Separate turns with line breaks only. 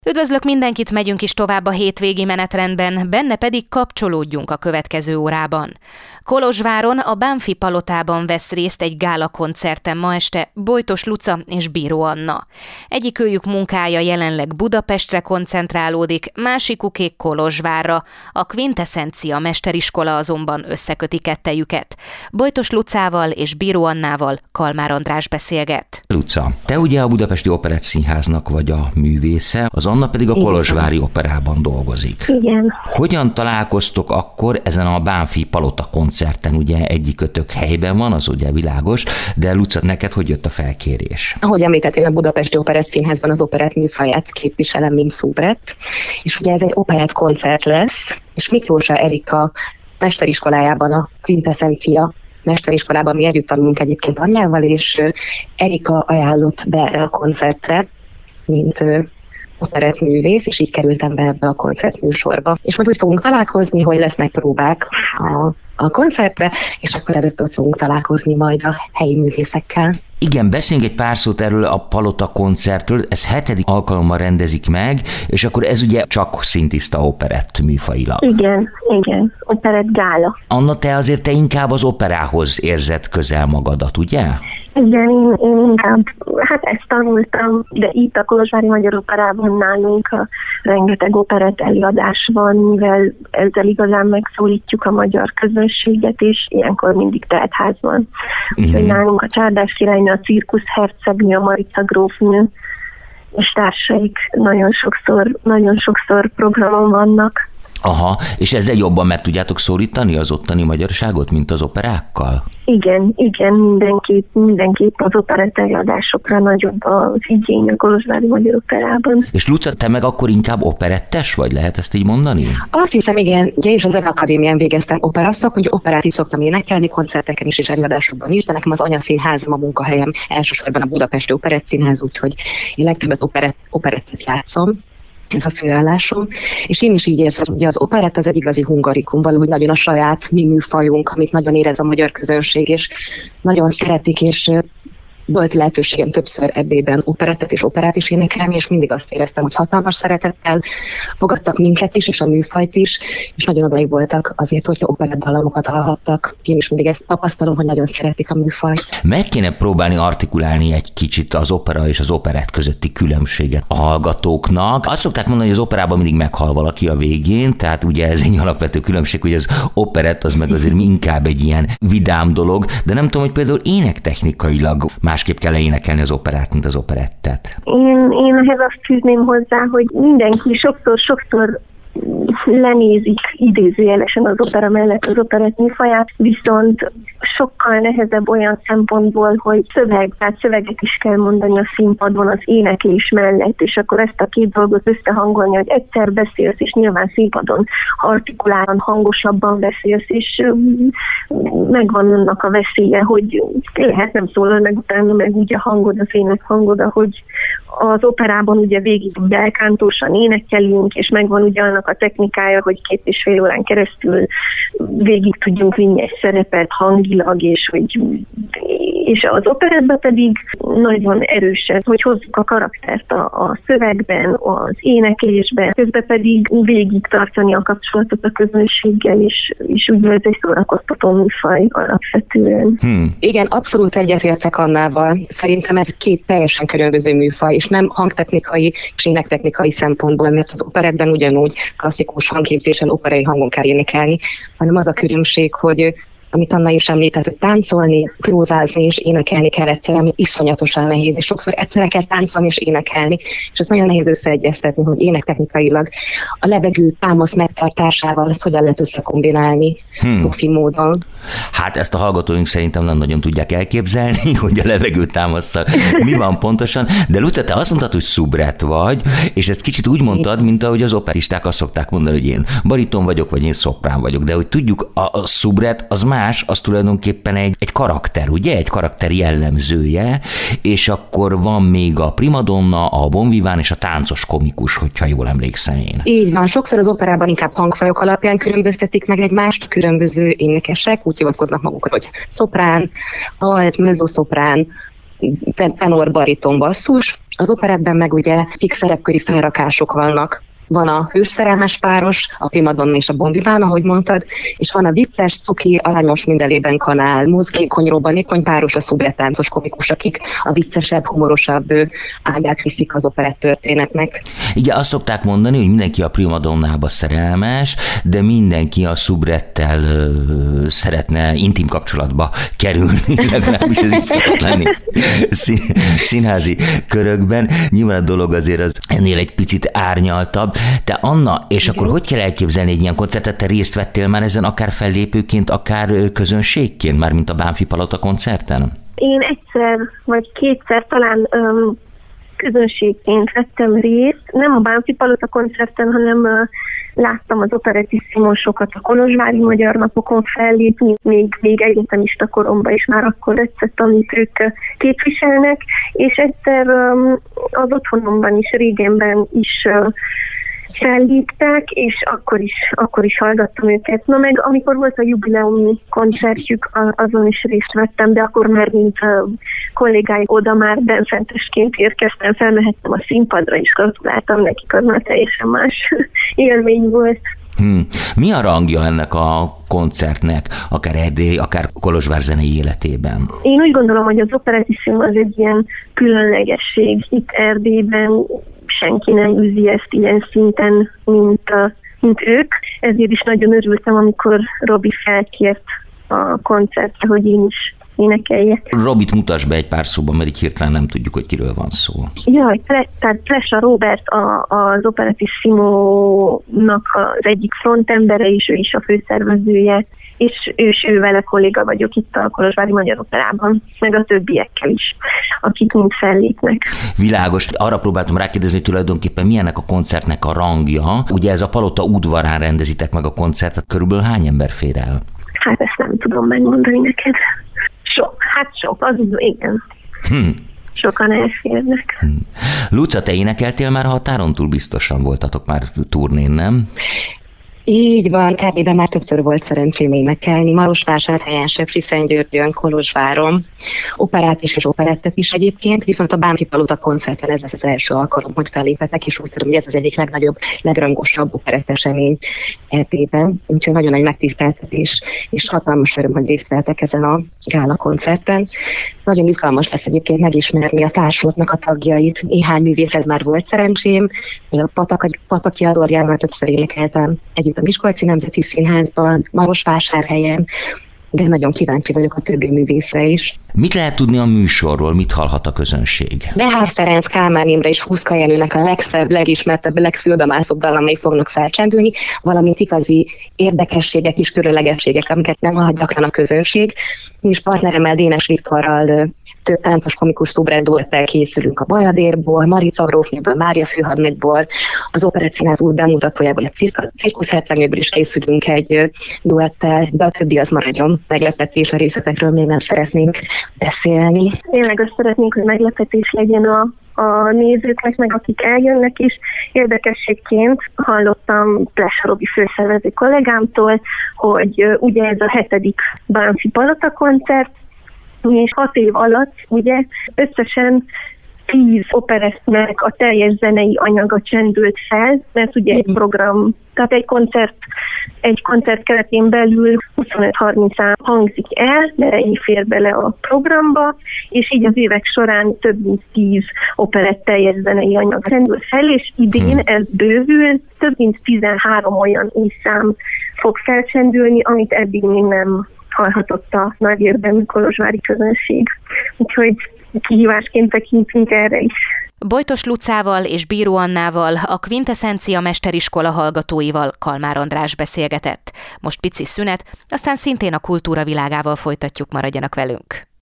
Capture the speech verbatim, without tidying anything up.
Üdvözlök mindenkit, megyünk is tovább a hétvégi menetrendben, benne pedig kapcsolódjunk a következő órában. Kolozsváron a Bánffy Palotában vesz részt egy gála koncerten ma este Bojtos Luca és Bíró Anna. Egyikőjük munkája jelenleg Budapestre koncentrálódik, másikukék Kolozsvárra. A Quintessencia mesteriskola azonban összeköti kettejüket. Bojtos Lucával és Bíró Annával Kalmár András beszélget.
Luca, te ugye a Budapesti Operettszínháznak vagy a művésze, az Anna pedig a Kolozsvári Operában dolgozik.
Igen.
Hogyan találkoztok akkor ezen a Bánffy Palota koncerten? Ugye egyikőtök helyben van, az ugye világos, de Luca, neked hogy jött a felkérés?
Ahogy említettél, a Budapesti Operettszínházban az operett műfaját képviselem, mint szubrett, és ugye ez egy operett koncert lesz, és Miklósa Erika mesteriskolájában, a Quintessencia mesteriskolában mi együtt tanulunk egyébként anyjával, és Erika ajánlott be erre a koncertre, mint operettművész, és így kerültem be ebbe a koncertműsorba. És majd úgy fogunk találkozni, hogy lesznek próbák a, a koncertre, és akkor előtt ott fogunk találkozni majd a helyi művészekkel.
Igen, beszéljünk egy pár szót erről a Palota koncertről, ez hetedik alkalommal rendezik meg, és akkor ez ugye csak szintiszta operett műfajilag.
Igen, igen, operett gála.
Anna, te azért te inkább az operához érzed közel magadat, ugye?
Igen, én, én inkább, hát ezt tanultam, de itt a Kolozsvári Magyar Operában nálunk a rengeteg operett előadás van, mivel ezzel igazán megszólítjuk a magyar közönséget, és ilyenkor mindig teltház van. Mm. Úgyhogy nálunk a Csárdás királynő, a Cirkusz hercegnő, a Marica grófnő és társaik nagyon sokszor, nagyon sokszor programon vannak.
Aha, és ezzel jobban meg tudjátok szólítani az ottani magyarságot, mint az operákkal?
Igen, igen, mindenképp, mindenképp az operett előadásokra nagyobb az igény a Kolozsvári Magyar Operában.
És Luca, te meg akkor inkább operettes vagy, lehet ezt így mondani?
Azt hiszem, igen, ugye én is az Zeneakadémián végeztem operaszak, hogy operát is szoktam énekelni, koncerteken is és előadásokban is, de nekem az anyaszínházam, a munkahelyem elsősorban a Budapesti Operettszínház, úgyhogy én legtöbb az operett, operettet játszom. Ez a főállásom, és én is így érzem, hogy az operett az egy igazi hungarikum, valahogy nagyon a saját mi műfajunk, amit nagyon érez a magyar közönség, és nagyon szeretik, és volt lehetőségem többször ebbében operettet és operát is énekelni, és mindig azt éreztem, hogy hatalmas szeretettel fogadtak minket is, és a műfajt is, és nagyon odaig voltak azért, hogyha operettdallamokat hallhattak. Én is mindig ezt tapasztalom, hogy nagyon szeretik a műfajt.
Meg kéne próbálni artikulálni egy kicsit az opera és az operett közötti különbséget a hallgatóknak. Azt szokták mondani, hogy az operában mindig meghal valaki a végén, tehát ugye ez egy alapvető különbség, hogy az operett az meg azért inkább egy ilyen vidám dolog, de nem tudom, hogy például énektechnikailag másképp kell énekelni az operát, mint az operettet.
Én, én ehhez azt fűzném hozzá, hogy mindenki sokszor-sokszor lenézik idézőjelesen az opera mellett az operett műfaját, viszont sokkal nehezebb olyan szempontból, hogy szöveg, tehát szöveget is kell mondani a színpadon az éneklés mellett, és akkor ezt a két dolgot összehangolni, hogy egyszer beszélsz, és nyilván színpadon artikuláltan, hangosabban beszélsz, és megvan annak a veszélye, hogy lehet nem szólal meg utána, meg úgy a hangod, az ének hangod, ahogy az operában ugye végig belkántósan énekelünk, és megvan ugye annak a technikája, hogy két és fél órán keresztül végig tudjunk vinni egy szerepet hangilag, és hogy és az operettben pedig nagyon erősen, hogy hozzuk a karaktert a, a szövegben, az éneklésben, közben pedig végig tartani a kapcsolatot a közönséggel, és, és úgy ez egy szórakoztató műfaj alapvetően. Hmm. Igen, abszolút egyetértek Annával. Szerintem ez két teljesen különböző műfaj, és nem hangtechnikai és énektechnikai szempontból, mert az operettben ugyanúgy klasszikus hangképzésen, operai hangon kell énekelni, hanem az a különbség, hogy amit Anna is említett, hogy táncolni, prózázni és énekelni kell egyszerre, ami iszonyatosan nehéz, és sokszor egyszerre kell táncolni és énekelni, és ez nagyon nehéz összeegyeztetni, hogy énektechnikailag a levegő támasz megtartásával ezt hogyan lehet összekombinálni hmm. profi módon.
Hát ezt a hallgatóink szerintem nem nagyon tudják elképzelni, hogy a levegő támasszal mi van pontosan, de Luca, te azt mondtad, hogy szubrett vagy, és ezt kicsit úgy mondtad, mint ahogy az operisták azt szokták mondani, hogy én bariton vagyok, vagy én szoprán vagyok, de hogy tudjuk, a, a szubrett az már más, az tulajdonképpen egy, egy karakter, ugye? Egy karakter jellemzője, és akkor van még a primadonna, a bonviván és a táncos komikus, hogyha jól emlékszem én.
Így van, sokszor az operában inkább hangfajok alapján különböztetik meg egymást, különböző énekesek, úgy hivatkoznak magukra, hogy szoprán, alt, mezzoszoprán,
tenor, bariton, basszus. Az operettben meg ugye fix szerepköri felrakások vannak. Van a hős szerelmes páros, a primadonna és a bombiván, ahogy mondtad, és van a vicces, cuki, aranyos mindenében kanál, mozgékony, robbanékony páros, a szubrettáncos komikus, akik a viccesebb, humorosabb ágát viszik az operett történetnek.
Igen, azt szokták mondani, hogy mindenki a primadonnába szerelmes, de mindenki a szubrettel ö, szeretne intim kapcsolatba kerülni, legalábbis ez így szokott lenni Szín, színházi körökben. Nyilván a dolog azért az ennél egy picit árnyaltabb. Te Anna, és akkor hogy kell elképzelni egy ilyen koncertet? Te részt vettél már ezen akár fellépőként, akár közönségként, már mint a Bánffy Palota koncerten?
Én egyszer vagy kétszer talán um, közönségként vettem részt, nem a Bánffy Palota koncerten, hanem uh, láttam az operettisztimosokat a Kolozsvári Magyar Napokon fellépni, még, még egyetemista koromban is már akkor tetszett, amit ők képviselnek, és egyszer um, az otthonomban is, régenben is uh, felléptek, és akkor is, akkor is hallgattam őket. Na meg amikor volt a jubileumi koncertjük, azon is részt vettem, de akkor már mint a kollégái oda már benfentesként érkeztem, felmehettem a színpadra, és gratuláltam nekik, az már teljesen más élmény volt.
Hmm. Mi a rangja ennek a koncertnek, akár Erdély, akár Kolozsvár zenei életében?
Én úgy gondolom, hogy az operettissimo az egy ilyen különlegesség. Itt Erdélyben senki nem űzi ezt ilyen szinten, mint, a, mint ők. Ezért is nagyon örültem, amikor Robi felkért a koncertre, hogy én is énekeljek.
Robit mutass be egy pár szóban, mert így hirtelen nem tudjuk, hogy kiről van szó.
Jaj, tehát Plesa Róbert a, az operettissimo-nak az egyik frontembere, és ő is a főszervezője, és ő, ő vele kolléga vagyok itt a Kolozsvári Magyar Operában, meg a többiekkel is, akik mind fellépnek.
Világos. Arra próbáltam rákérdezni, hogy tulajdonképpen milyennek a koncertnek a rangja. Ugye ez a Palota udvarán rendezitek meg a koncertet, körülbelül hány ember fér el?
Hát ezt nem tudom megmondani neked. Sok, hát sok, az igen.
Hm.
Sokan elférnek.
Hm. Luca, te énekeltél már határon túl? Biztosan voltatok már turnén, nem?
Így van, Erdélyben már többször volt szerencsém énekelni, Marosvásárhelyen, Sepsiszentgyörgyön, Kolozsváron, operát is és operettet is egyébként, viszont a Bánffy Palota koncerten ez lesz az első alkalom, hogy fellépetek, és úgy tudom, hogy ez az egyik legnagyobb, legrangosabb operettesemény Erdélyben, úgyhogy nagyon nagy megtiszteltetés, és hatalmas öröm, hogy részt vettek ezen a gála koncerten. Nagyon izgalmas lesz egyébként megismerni a társulatnak a tagjait. Néhány művészhez már volt szerencsém, a Patak, Pataki Adorjánál többször énekeltem együtt a Miskolci Nemzeti Színházban, Marosvásárhelyen, de nagyon kíváncsi vagyok a többi művészre is.
Mit lehet tudni a műsorról, mit hallhat a közönség?
Behár Ferenc, Kálmán Imre és Huszka Jenőnek a legszebb, legismertebb, legfülbemászóbb dallamai fognak felcsendülni, valamint igazi érdekességek és különlegességek, amiket nem hallhat gyakran a közönség. Mi is partneremmel, Dénes Viktorral több táncos komikus szubrendúettel készülünk a Bajadérból, Marica grófnőből, Mária főhadnagyból, az Operettszínház új bemutatójából, a cirkuszhercegnőből is készülünk egy duettel, de a többi az maradjon meglepetés, a részletekről még nem szeretnénk beszélni.
Tényleg azt szeretnénk, hogy meglepetés legyen a a nézőknek, meg akik eljönnek is. Érdekességként hallottam Plesa Robi főszervező kollégámtól, hogy ugye ez a hetedik Bánffy Palota koncert, és hat év alatt ugye összesen tíz operettnek a teljes zenei anyaga csendült fel, mert ugye egy program, tehát egy koncert, egy koncert keretén belül huszonöt-harminc szám hangzik el, mert ennyi fér bele a programba, és így az évek során több mint tíz operett teljes zenei anyag csendül fel, és idén ez bővül, több mint tizenhárom olyan új szám fog felcsendülni, amit eddig még nem hallhatott a nagy érdemű kolozsvári közönség. Úgyhogy kihívásként tekintünk erre is.
Bojtos Lucával és Bíró Annával, a Quintessencia mesteriskola hallgatóival Kalmár András beszélgetett. Most pici szünet, aztán szintén a kultúra világával folytatjuk, maradjanak velünk.